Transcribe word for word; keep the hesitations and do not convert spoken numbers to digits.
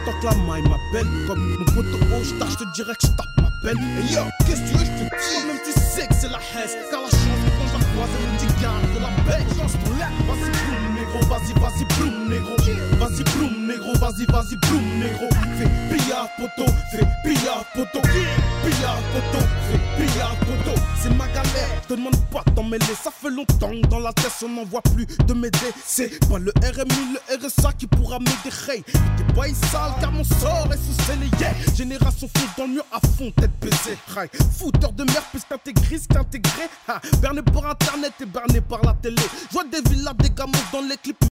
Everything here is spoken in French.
tant que la maille m'appelle. Comme mon poteau haut, je te dirais que je tape ma pelle. Et yo, qu'est-ce que tu veux, je te dis. Même tu sais que c'est la haisse. Car la chance, quand je la croise, elle me dit garde de la paix. Lance ton lac, vas-y, bloum, négro, vas-y, vas-y, bloum, négro. Vas-y, bloum, négro, vas-y, vas-y, bloum, négro. Fais pillard, poteau, fais pillard, poteau. Pillard, poteau, fais pillard, poteau. C'est ma galère, je te demande pas de t'en mêler. Ça fait longtemps que dans la tête on n'en voit plus de m'aider. C'est pas le R M I, le R S A qui pourra m'aider. Hey, t'es pas sale car mon sort est sous scellé. Yeah, génération fonce dans le mur à fond, tête baissée. Hey, fouteur de merde plus qu'intégriste qu'intégré. Ha, berné par internet et berné par la télé. Je vois des villas, des gamos dans les clips.